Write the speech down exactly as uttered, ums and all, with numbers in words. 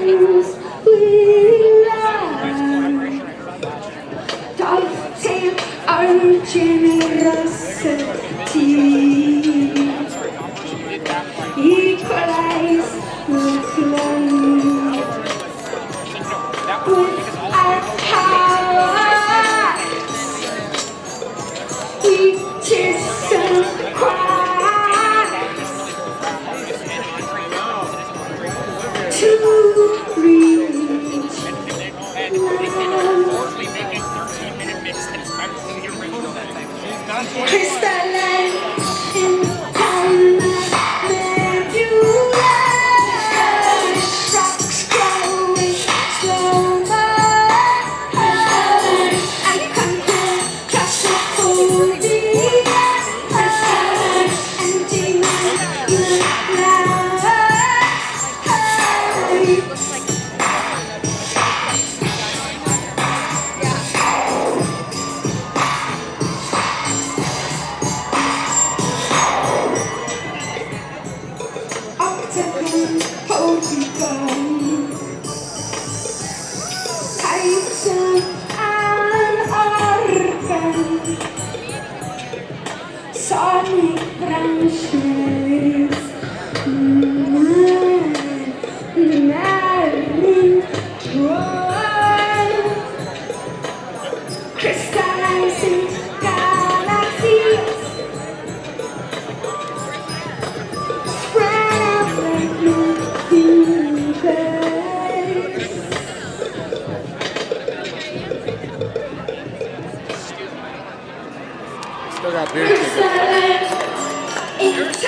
fools we love. Dovetail our generosity, equalize with love, with our power, we just acquire to reach love. Crystalline in time, nebula, rocks growing slower. I conquer claustrophobia and demon love. Polygon, Titan and organ, sonic branches, marrying one, crystallizing galaxies, spread out like Still got beer.